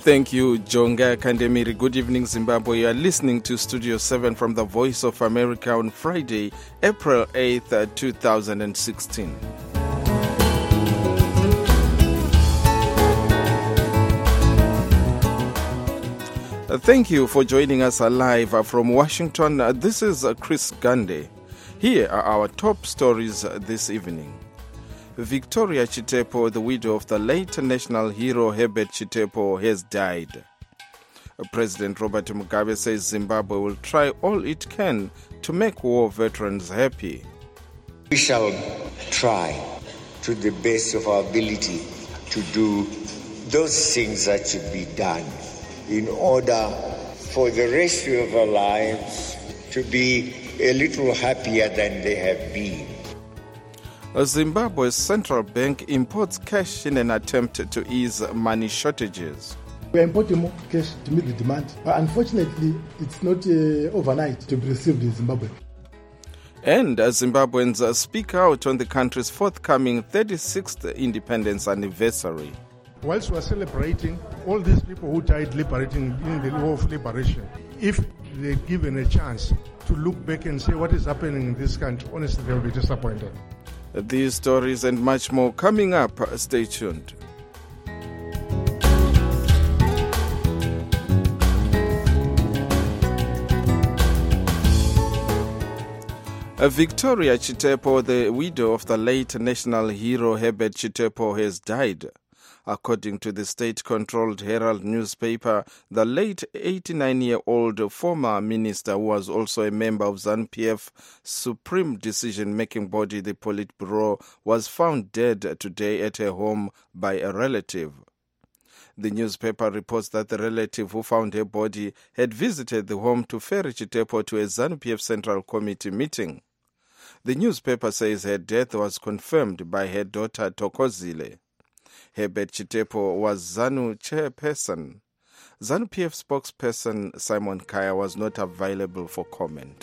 Thank you, Jonga Kandemiri. Good evening, Zimbabwe. You are listening to Studio 7 from the Voice of America on Friday, April 8th, 2016. Thank you for joining us live from Washington. This is Chris Gande. Here are our top stories this evening. Victoria Chitepo, the widow of the late national hero Herbert Chitepo, has died. President Robert Mugabe says Zimbabwe will try all it can to make war veterans happy. We shall try to the best of our ability to do those things that should be done in order for the rest of our lives to be a little happier than they have been. Zimbabwe's central bank imports cash in an attempt to ease money shortages. We are importing more cash to meet the demand. Unfortunately, it's not overnight to be received in Zimbabwe. And Zimbabweans speak out on the country's forthcoming 36th independence anniversary. Whilst we are celebrating all these people who died liberating in the war of liberation, if they're given a chance to look back and say what is happening in this country, honestly, they'll be disappointed. These stories and much more coming up. Stay tuned. Victoria Chitepo, the widow of the late national hero Herbert Chitepo, has died. According to the state-controlled Herald newspaper, the late 89-year-old former minister, who was also a member of ZANU-PF Supreme Decision-Making Body, the Politburo, was found dead today at her home by a relative. The newspaper reports that the relative who found her body had visited the home to ferry Chitepo to a ZANU-PF Central Committee meeting. The newspaper says her death was confirmed by her daughter Thokozile. Herbert Chitepo was ZANU chairperson. ZANU-PF spokesperson Simon Kaya was not available for comment.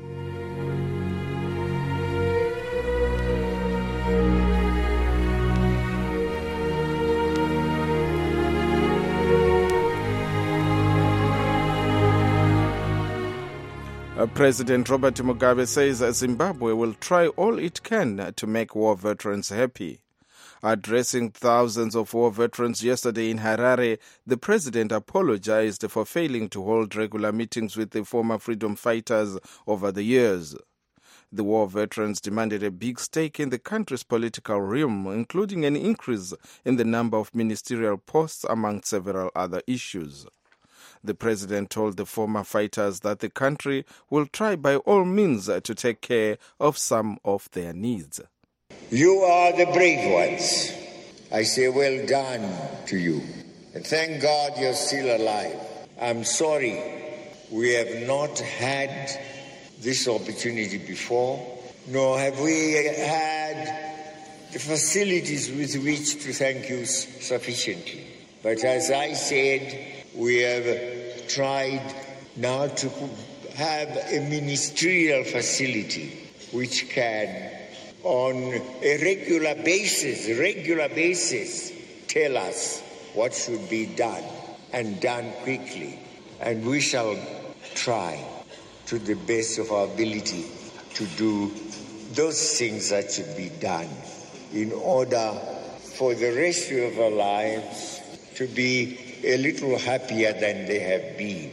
President Robert Mugabe says Zimbabwe will try all it can to make war veterans happy. Addressing thousands of war veterans yesterday in Harare, the president apologized for failing to hold regular meetings with the former freedom fighters over the years. The war veterans demanded a big stake in the country's political realm, including an increase in the number of ministerial posts, among several other issues. The president told the former fighters that the country will try by all means to take care of some of their needs. You are the brave ones. I say well done to you. And thank God you're still alive. I'm sorry we have not had this opportunity before, nor have we had the facilities with which to thank you sufficiently. But as I said, we have tried now to have a ministerial facility which can on a regular basis, tell us what should be done and done quickly. And we shall try to the best of our ability to do those things that should be done in order for the rest of our lives to be a little happier than they have been.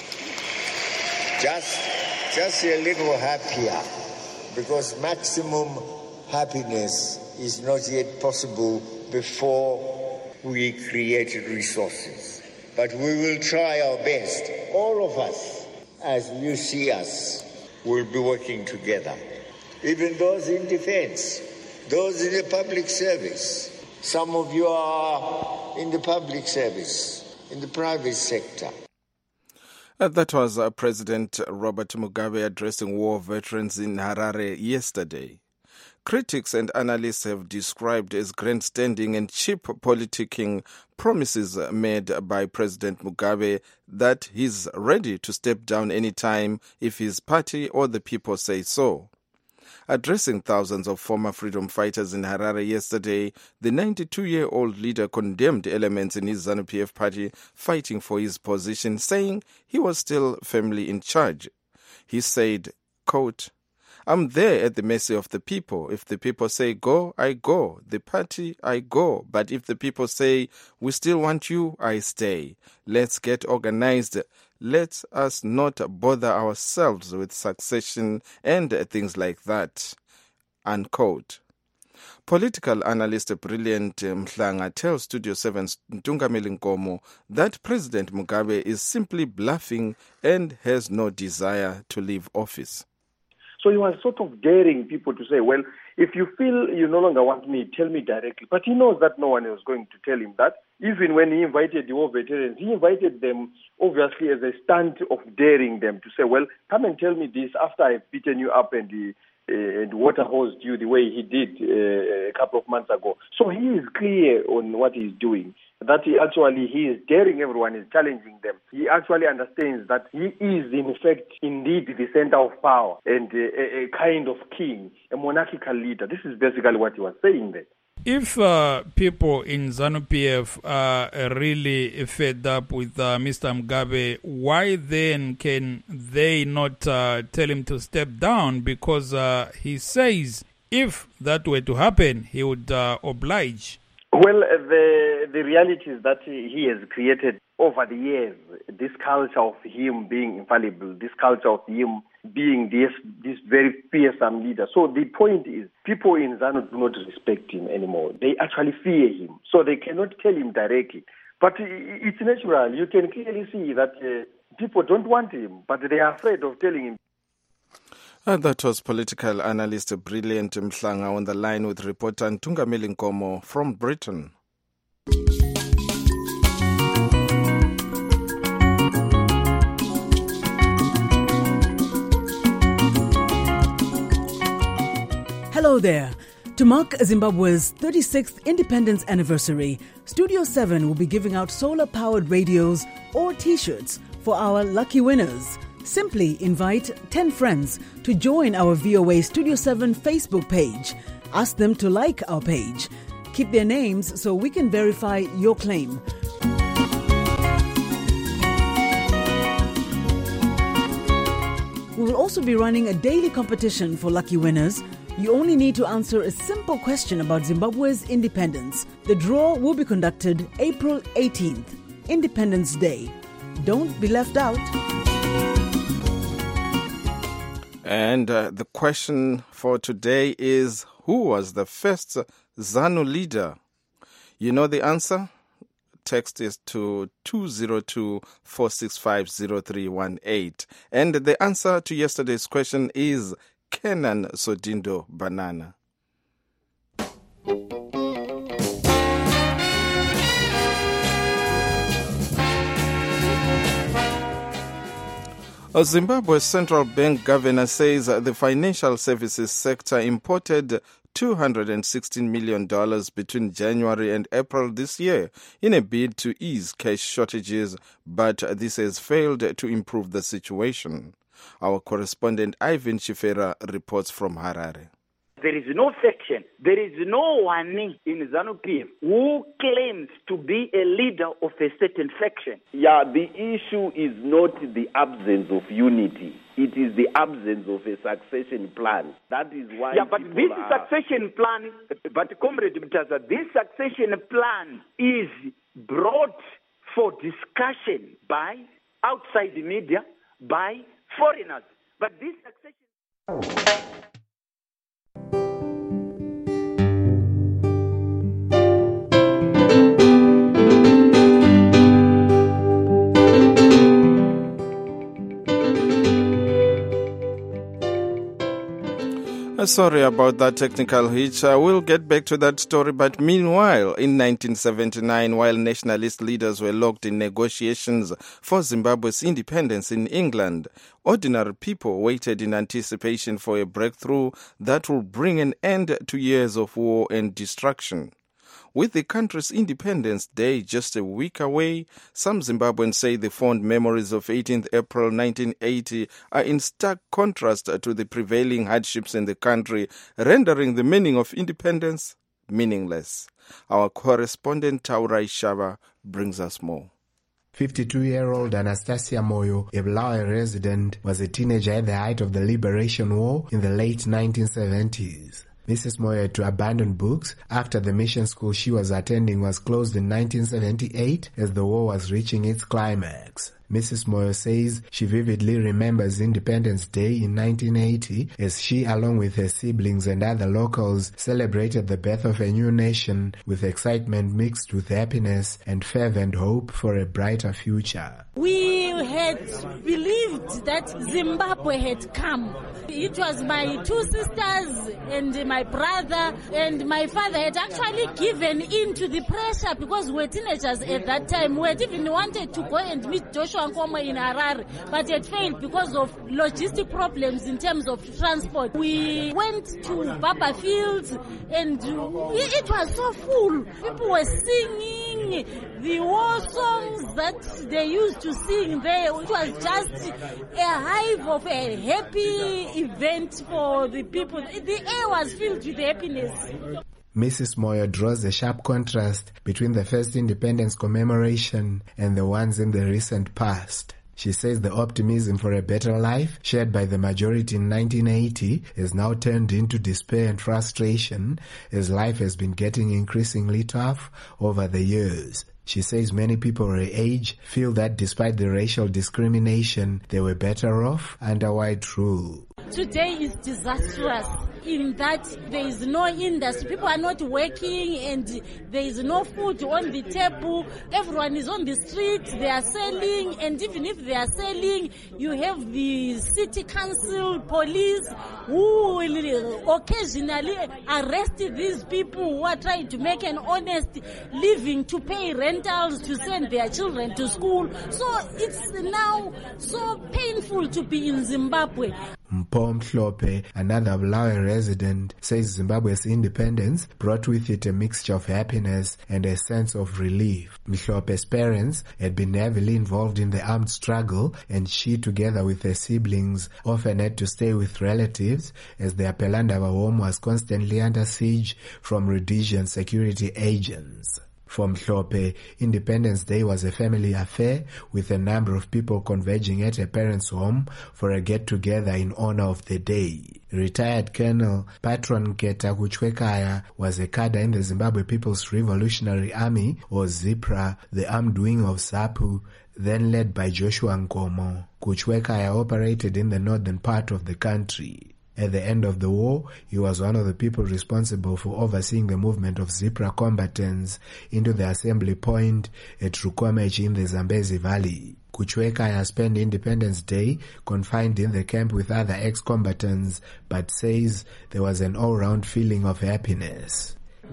Just a little happier. Because maximum happiness is not yet possible before we create resources. But we will try our best. All of us, as you see us, will be working together. Even those in defense, those in the public service. Some of you are in the public service, in the private sector. That was President Robert Mugabe addressing war veterans in Harare yesterday. Critics and analysts have described as grandstanding and cheap politicking promises made by President Mugabe that he's ready to step down any time if his party or the people say so. Addressing thousands of former freedom fighters in Harare yesterday, the 92-year-old leader condemned elements in his ZANU-PF party fighting for his position, saying he was still firmly in charge. He said, quote, "I'm there at the mercy of the people. If the people say go, I go. The party, I go. But if the people say we still want you, I stay. Let's get organized. Let us not bother ourselves with succession and things like that." Unquote. Political analyst Brilliant Mhlanga tells Studio 7's Ntungameli Nkomo that President Mugabe is simply bluffing and has no desire to leave office. So he was sort of daring people to say, well, if you feel you no longer want me, tell me directly. But he knows that no one is going to tell him that. Even when he invited the war veterans, he invited them obviously as a stunt of daring them to say, well, come and tell me this after I've beaten you up and water hosed you the way he did a couple of months ago. So he is clear on what he's doing. That he is daring everyone, is challenging them. He actually understands that he is, in effect, indeed the center of power and a kind of king, a monarchical leader. This is basically what he was saying there. If people in ZANU-PF are really fed up with Mr. Mugabe, why then can they not tell him to step down? Because he says if that were to happen, he would oblige. Well, the reality is that he has created over the years this culture of him being infallible, this culture of him being this very fearsome leader. So the point is, people in ZANU do not respect him anymore. They actually fear him, so they cannot tell him directly. But it's natural. You can clearly see that people don't want him, but they are afraid of telling him. That was political analyst Brilliant Mhlanga on the line with reporter Ntungameli Nkomo from Britain. Hello there. To mark Zimbabwe's 36th independence anniversary, Studio 7 will be giving out solar-powered radios or T-shirts for our lucky winners. Simply invite 10 friends to join our VOA Studio 7 Facebook page. Ask them to like our page. Keep their names so we can verify your claim. We will also be running a daily competition for lucky winners. You only need to answer a simple question about Zimbabwe's independence. The draw will be conducted April 18th, Independence Day. Don't be left out. And the question for today is, who was the first ZANU leader? You know the answer? Text is to 202-465-0318. And the answer to yesterday's question is Kenan Sodindo Banana. Zimbabwe's central bank governor says the financial services sector imported $216 million between January and April this year in a bid to ease cash shortages, but this has failed to improve the situation. Our correspondent Ivan Chifera reports from Harare. There is no faction, there is no one in ZANU-PF who claims to be a leader of a certain faction. Yeah, the issue is not the absence of unity. It is the absence of a succession plan. That is why. Yeah, but this succession plan, Comrade Mtaza, this succession plan is brought for discussion by outside the media, by foreigners. But this succession. Sorry about that technical hitch. We'll get back to that story. But meanwhile, in 1979, while nationalist leaders were locked in negotiations for Zimbabwe's independence in England, ordinary people waited in anticipation for a breakthrough that will bring an end to years of war and destruction. With the country's Independence Day just a week away, some Zimbabweans say the fond memories of 18th April 1980 are in stark contrast to the prevailing hardships in the country, rendering the meaning of independence meaningless. Our correspondent Taurai Shava brings us more. 52-year-old Anastasia Moyo, a Bulawayo resident, was a teenager at the height of the Liberation War in the late 1970s. Mrs. Moyo had to abandon books after the mission school she was attending was closed in 1978 as the war was reaching its climax. Mrs. Moyo says she vividly remembers Independence Day in 1980 as she, along with her siblings and other locals, celebrated the birth of a new nation with excitement mixed with happiness and fervent hope for a brighter future. We had believed that Zimbabwe had come. It was my two sisters and my brother and my father had actually given in to the pressure because we were teenagers at that time. We had even wanted to go and meet Joshua Nkomo in Harare, but it failed because of logistic problems in terms of transport. We went to Baba Fields and it was so full. People were singing the war songs that they used to sing there. It was just a hive of a happy event for the people. The air was filled with happiness. Mrs. Moyo draws a sharp contrast between the first independence commemoration and the ones in the recent past. She says the optimism for a better life shared by the majority in 1980 has now turned into despair and frustration as life has been getting increasingly tough over the years. She says many people her age feel that despite the racial discrimination, they were better off under white rule. Today is disastrous in that there is no industry. People are not working and there is no food on the table. Everyone is on the street. They are selling, and even if they are selling, you have the city council, police who will occasionally arrest these people who are trying to make an honest living, to pay rentals, to send their children to school. So it's now so painful to be in Zimbabwe. Mpho Mhlope, another Bulawayo resident, says Zimbabwe's independence brought with it a mixture of happiness and a sense of relief. Mhlope's parents had been heavily involved in the armed struggle, and she, together with her siblings, often had to stay with relatives as their Pelandaba home was constantly under siege from Rhodesian security agents. For Mhlope, Independence Day was a family affair with a number of people converging at her parents' home for a get-together in honor of the day. Retired Colonel Patron Nketa Kuchwekaya was a cadre in the Zimbabwe People's Revolutionary Army, or ZIPRA, the armed wing of ZAPU, then led by Joshua Nkomo. Kuchwekaya operated in the northern part of the country. At the end of the war, he was one of the people responsible for overseeing the movement of ZIPRA combatants into the assembly point at Rukomechi in the Zambezi Valley. Kuchwekaya spent Independence Day confined in the camp with other ex-combatants, but says there was an all-round feeling of happiness.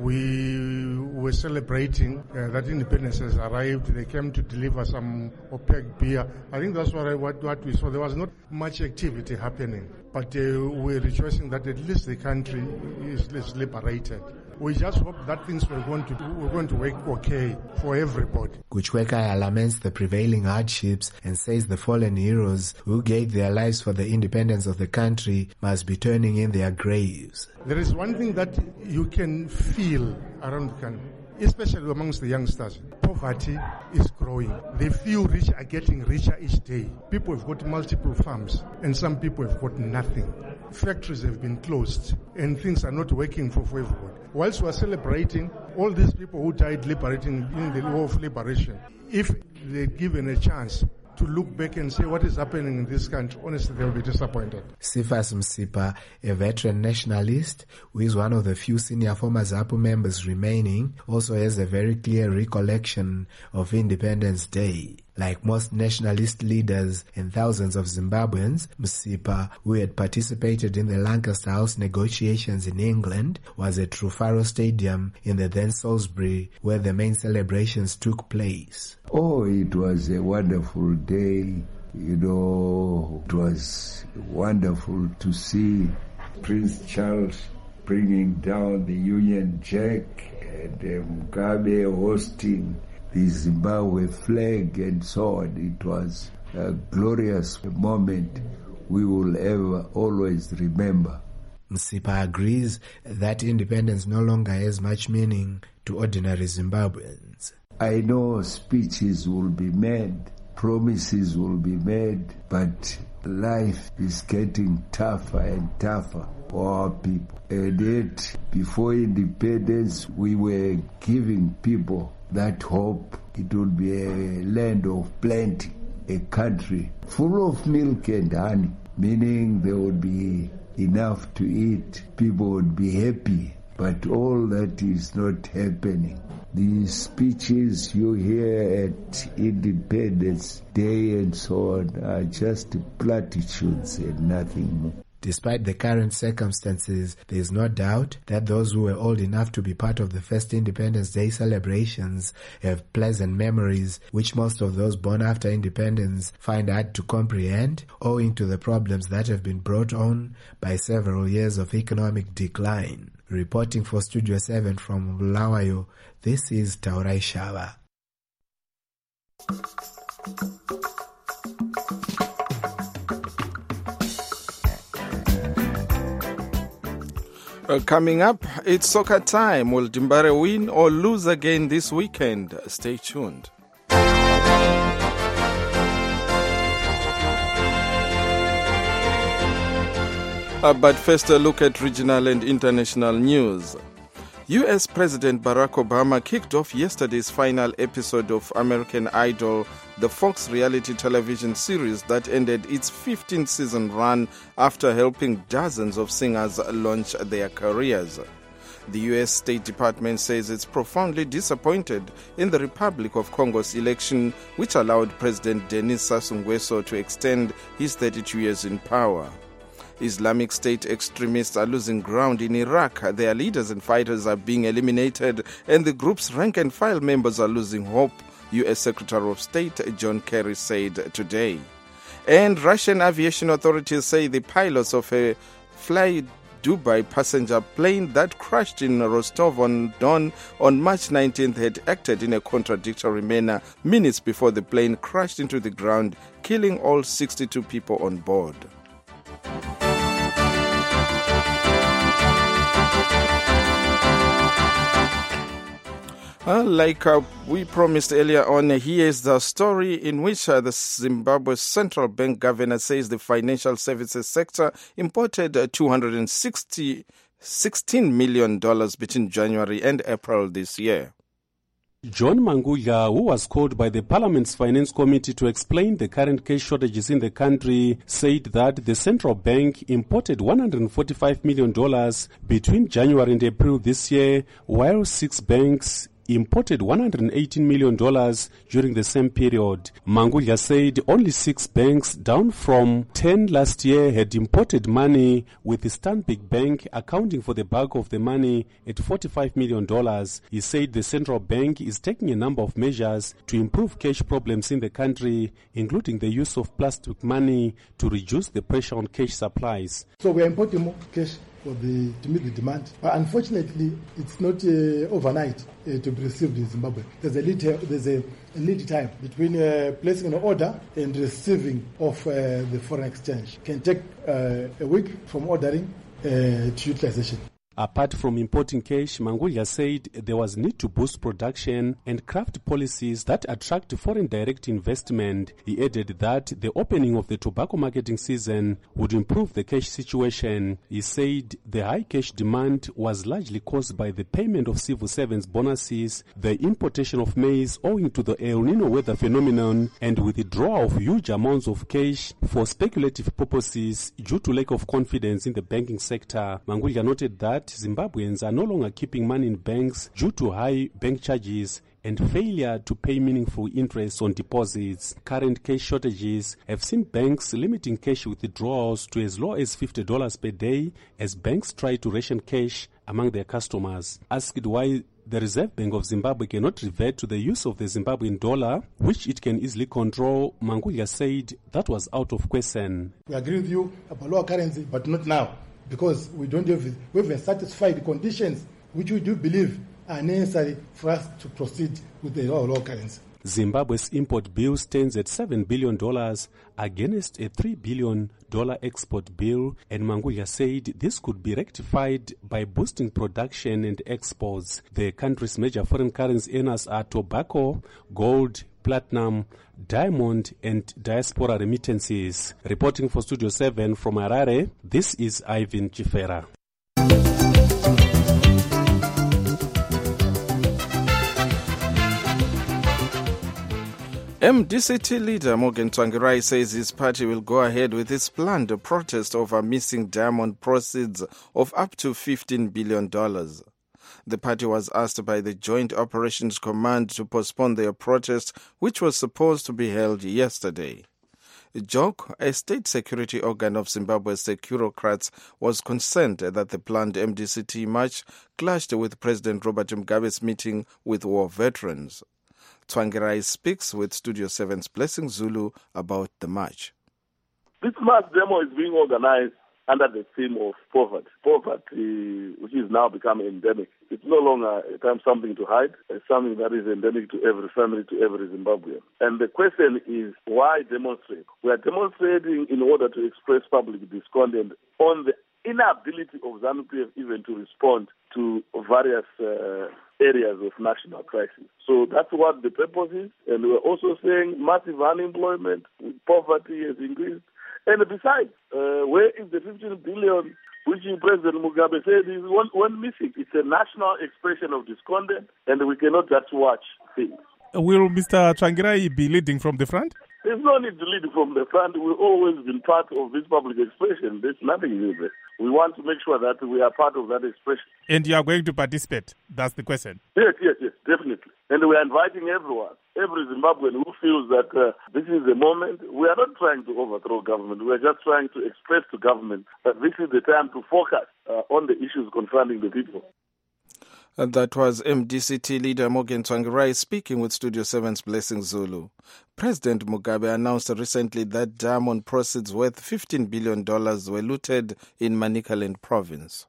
We were celebrating that independence has arrived. They came to deliver some opaque beer. I think that's what we saw. There was not much activity happening, but we're rejoicing that at least the country is liberated. We just hope that things were going to work okay for everybody. Kuchwekaya laments the prevailing hardships and says the fallen heroes who gave their lives for the independence of the country must be turning in their graves. There is one thing that you can feel around the country, especially amongst the youngsters. Poverty is growing. The few rich are getting richer each day. People have got multiple farms, and some people have got nothing. Factories have been closed, and things are not working for everyone. Whilst we are celebrating all these people who died liberating in the war of liberation, if they're given a chance to look back and say what is happening in this country, honestly, they'll be disappointed. Sifas Msipa, a veteran nationalist who is one of the few senior former ZAPU members remaining, also has a very clear recollection of Independence Day. Like most nationalist leaders and thousands of Zimbabweans, Msipa, who had participated in the Lancaster House negotiations in England, was at Rufaro Stadium in the then Salisbury, where the main celebrations took place. Oh, it was a wonderful day. You know, it was wonderful to see Prince Charles bringing down the Union Jack and Mugabe hosting the Zimbabwe flag and so on. It was a glorious moment we will ever always remember. Msipa agrees that independence no longer has much meaning to ordinary Zimbabweans. I know speeches will be made, promises will be made, but life is getting tougher and tougher for our people. And yet, before independence, we were giving people that hope it would be a land of plenty, a country full of milk and honey, meaning there would be enough to eat, people would be happy. But all that is not happening. The speeches you hear at Independence Day and so on are just platitudes and nothing more. Despite the current circumstances, there is no doubt that those who were old enough to be part of the first Independence Day celebrations have pleasant memories which most of those born after independence find hard to comprehend, owing to the problems that have been brought on by several years of economic decline. Reporting for Studio 7 from Bulawayo, this is Taurai Shava. Coming up, it's soccer time. Will Dimbare win or lose again this weekend? Stay tuned. But first, a look at regional and international news. U.S. President Barack Obama kicked off yesterday's final episode of American Idol, the Fox reality television series that ended its 15th season run after helping dozens of singers launch their careers. The U.S. State Department says it's profoundly disappointed in the Republic of Congo's election, which allowed President Denis Sassou Nguesso to extend his 32 years in power. Islamic State extremists are losing ground in Iraq. Their leaders and fighters are being eliminated, and the group's rank-and-file members are losing hope, U.S. Secretary of State John Kerry said today. And Russian aviation authorities say the pilots of a Fly Dubai passenger plane that crashed in Rostov-on-Don on March 19th had acted in a contradictory manner minutes before the plane crashed into the ground, killing all 62 people on board. Like we promised earlier on, here's the story in which the Zimbabwe Central Bank governor says the financial services sector imported $216 million between January and April this year. John Mangudla, who was called by the Parliament's Finance Committee to explain the current cash shortages in the country, said that the central bank imported $145 million between January and April this year, while 6 banks imported $118 million during the same period. Mangudla said only 6 banks, down from 10 last year, had imported money, with the Stanbic Bank accounting for the bulk of the money at $45 million. He said the central bank is taking a number of measures to improve cash problems in the country, including the use of plastic money to reduce the pressure on cash supplies. So we are importing more cash to meet the demand. But unfortunately, it's not overnight to be received in Zimbabwe. There's a lead time between placing an order and receiving of the foreign exchange. It can take a week from ordering to utilization. Apart from importing cash, Mangudla said there was need to boost production and craft policies that attract foreign direct investment. He added that the opening of the tobacco marketing season would improve the cash situation. He said the high cash demand was largely caused by the payment of civil servants' bonuses, the importation of maize owing to the El Nino weather phenomenon, and withdrawal of huge amounts of cash for speculative purposes due to lack of confidence in the banking sector. Mangudla noted that Zimbabweans are no longer keeping money in banks due to high bank charges and failure to pay meaningful interest on deposits. Current cash shortages have seen banks limiting cash withdrawals to as low as $50 per day as banks try to ration cash among their customers. Asked why the Reserve Bank of Zimbabwe cannot revert to the use of the Zimbabwean dollar, which it can easily control, Mangudla said that was out of question. We agree with you about lower currency, but not now, because we haven't satisfied the conditions which we do believe are necessary for us to proceed with the raw currency. Zimbabwe's import bill stands at $7 billion against a $3 billion export bill, and Mangudya said this could be rectified by boosting production and exports. The country's major foreign currency earners are tobacco, gold, platinum, diamond, and diaspora remittances. Reporting for Studio 7 from Harare, this is Ivan Chifera. MDCT leader Morgan Tsvangirai says his party will go ahead with its planned protest over missing diamond proceeds of up to $15 billion. The party was asked by the Joint Operations Command to postpone their protest, which was supposed to be held yesterday. JOC, a state security organ of Zimbabwe's Securocrats, was concerned that the planned MDCT march clashed with President Robert Mugabe's meeting with war veterans. Tsvangirai speaks with Studio 7's Blessing Zulu about the march. This mass demo is being organized under the theme of poverty. Poverty, which is now becoming endemic. It's no longer something to hide. It's something that is endemic to every family, to every Zimbabwean. And the question is, why demonstrate? We are demonstrating in order to express public discontent on the inability of ZANU-PF even to respond to various areas of national crisis. So that's what the purpose is. And we're also saying massive unemployment, poverty has increased. And besides, where is the 15 billion which President Mugabe said is one missing? It's a national expression of discontent, and we cannot just watch things. Will Mr. Tsvangirai be leading from the front? There's no need to lead from the front. We've always been part of this public expression. There's nothing new there. We want to make sure that we are part of that expression. And you are going to participate? That's the question. Yes, definitely. And we are inviting everyone, every Zimbabwean who feels that this is the moment. We are not trying to overthrow government. We are just trying to express to government that this is the time to focus on the issues confronting the people. That was MDCT leader Morgan Tsvangirai speaking with Studio 7's Blessing Zulu. President Mugabe announced recently that diamond proceeds worth $15 billion were looted in Manicaland province.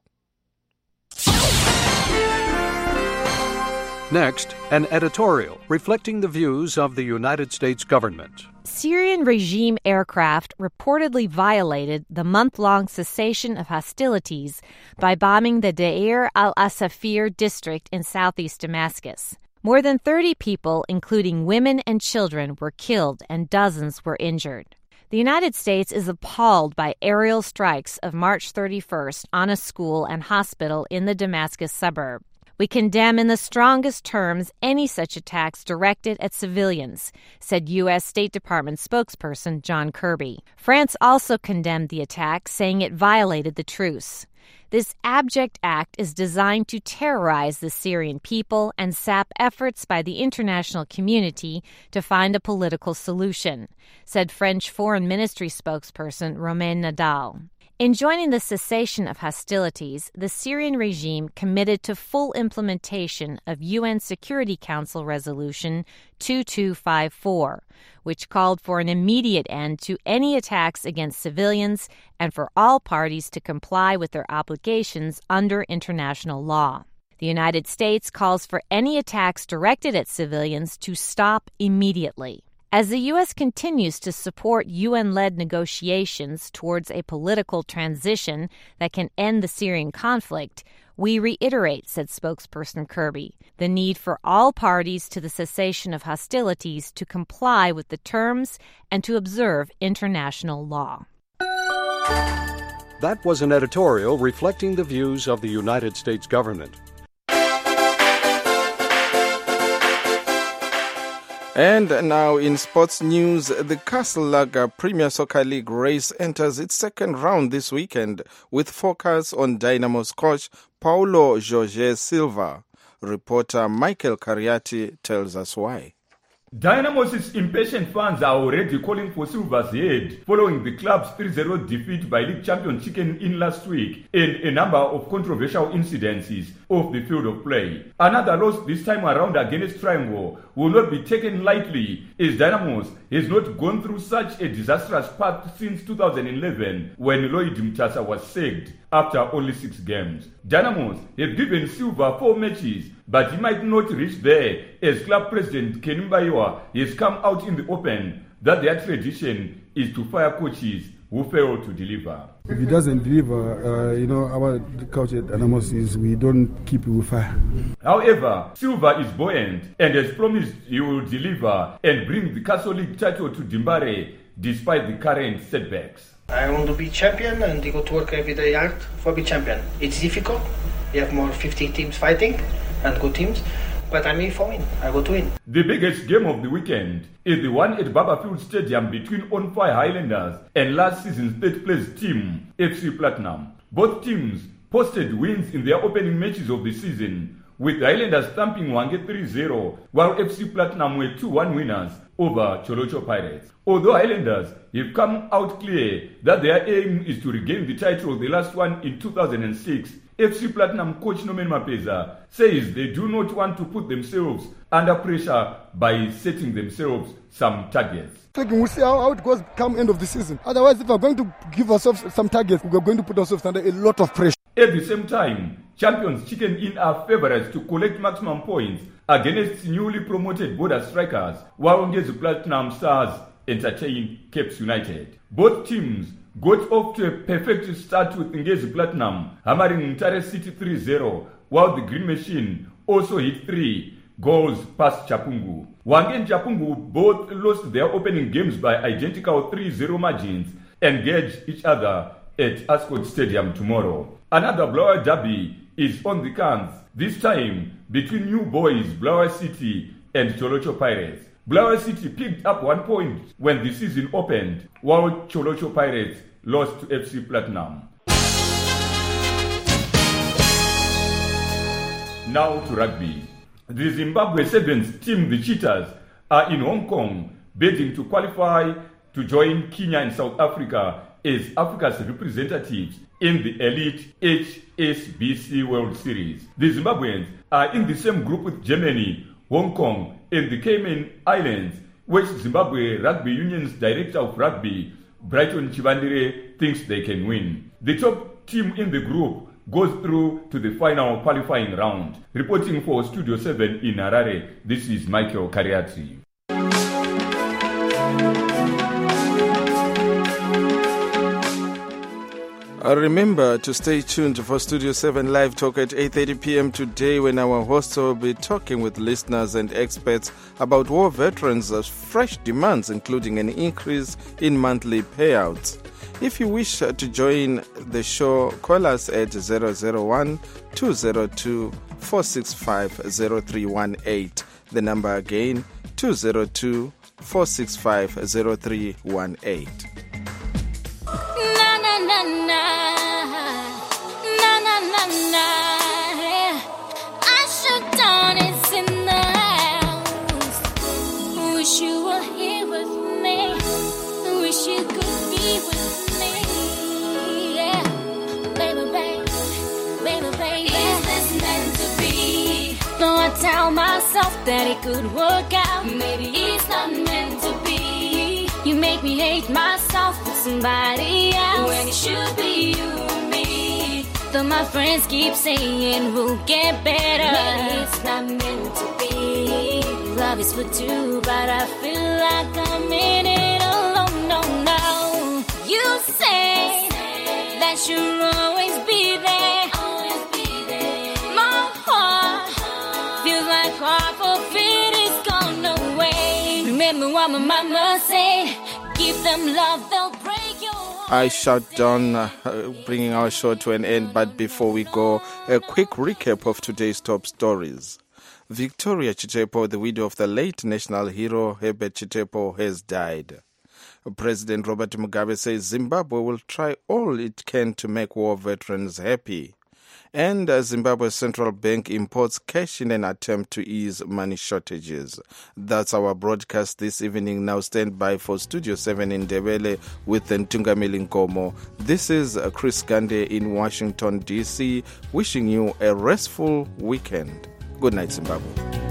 Next, an editorial reflecting the views of the United States government. Syrian regime aircraft reportedly violated the month-long cessation of hostilities by bombing the Deir al-Asafir district in southeast Damascus. More than 30 people, including women and children, were killed and dozens were injured. The United States is appalled by aerial strikes of March 31st on a school and hospital in the Damascus suburb. We condemn in the strongest terms any such attacks directed at civilians, said U.S. State Department spokesperson John Kirby. France also condemned the attack, saying it violated the truce. This abject act is designed to terrorize the Syrian people and sap efforts by the international community to find a political solution, said French Foreign Ministry spokesperson Romain Nadal. In joining the cessation of hostilities, the Syrian regime committed to full implementation of UN Security Council Resolution 2254, which called for an immediate end to any attacks against civilians and for all parties to comply with their obligations under international law. The United States calls for any attacks directed at civilians to stop immediately. As the U.S. continues to support UN-led negotiations towards a political transition that can end the Syrian conflict, we reiterate, said spokesperson Kirby, the need for all parties to the cessation of hostilities to comply with the terms and to observe international law. That was an editorial reflecting the views of the United States government. And now in sports news, the Castle Lager Premier Soccer League race enters its second round this weekend with focus on Dynamo's coach Paulo Jorge Silva. Reporter Michael Cariati tells us why. Dynamo's impatient fans are already calling for Silva's head following the club's 3-0 defeat by league champion Chicken Inn last week and a number of controversial incidences off the field of play. Another loss this time around against Triangle will not be taken lightly, as Dynamos has not gone through such a disastrous path since 2011 when Lloyd Mtasa was sacked after only 6 games. Dynamos have given Silva 4 matches but he might not reach there, as club president Kenny Mbaiwa has come out in the open that their tradition is to fire coaches who fail to deliver. If he doesn't deliver, our culture at Anamos is we don't keep it with fire. However, Silva is buoyant and has promised he will deliver and bring the Castle League title to Dimbare despite the current setbacks. I want to be champion and I go to work every day hard for be champion. It's difficult. You have more 50 teams fighting and good teams. But I'm in for win. I go to win. The biggest game of the weekend is the one at Barberfield Stadium between On Fire Highlanders and last season's third place team, FC Platinum. Both teams posted wins in their opening matches of the season, with Highlanders stamping Hwange 3-0, while FC Platinum were 2-1 winners over Cholocho Pirates. Although Highlanders have come out clear that their aim is to regain the title, the last one in 2006, FC Platinum coach Nomen Mapeza says they do not want to put themselves under pressure by setting themselves some targets. We'll see how it goes come end of the season. Otherwise, if we're going to give ourselves some targets, we're going to put ourselves under a lot of pressure. At the same time, champions Chicken Inn are favourites to collect maximum points against newly promoted border strikers, while Ngezi Platinum Stars entertain Capes United. Both teams got off to a perfect start with Ngezi Platinum hammering Mtare City 3-0, while the Green Machine also hit 3 goals past Chapungu. Hwange and Chapungu both lost their opening games by identical 3-0 margins and engage each other at Ascot Stadium tomorrow. Another Blower derby is on the cards, this time between New Boys, Blower City and Cholocho Pirates. Blower City picked up 1 point when the season opened, while Cholocho Pirates lost to FC Platinum. Now to rugby. The Zimbabwe Sevens team, the Cheetahs, are in Hong Kong bidding to qualify to join Kenya and South Africa as Africa's representatives in the elite HSBC World Series. The Zimbabweans are in the same group with Germany, Hong Kong, and the Cayman Islands, which Zimbabwe Rugby Union's Director of Rugby, Brighton Chivandire, thinks they can win. The top team in the group goes through to the final qualifying round. Reporting for Studio 7 in Harare, this is Michael Kariati. Remember to stay tuned for Studio 7 Live Talk at 8:30 p.m. today, when our hosts will be talking with listeners and experts about war veterans' fresh demands, including an increase in monthly payouts. If you wish to join the show, call us at 001-202-465-0318. The number again, 202-465-0318. Tell myself that it could work out. Maybe it's not meant to be. You make me hate myself with somebody else when it should be you and me. Though my friends keep saying we'll get better, maybe it's not meant to be. Love is for two, but I feel like I'm in it alone. No, no. You say that you'll always be there. Remember what my mama said, give them love, they'll break your heart. I shut down, bringing our show to an end, but before we go, a quick recap of today's top stories. Victoria Chitepo, the widow of the late national hero Herbert Chitepo, has died. President Robert Mugabe says Zimbabwe will try all it can to make war veterans happy. And Zimbabwe's central bank imports cash in an attempt to ease money shortages. That's our broadcast this evening. Now stand by for Studio 7 in Ndebele with Ntungamili Nkomo. This is Chris Gande in Washington, D.C., wishing you a restful weekend. Good night, Zimbabwe.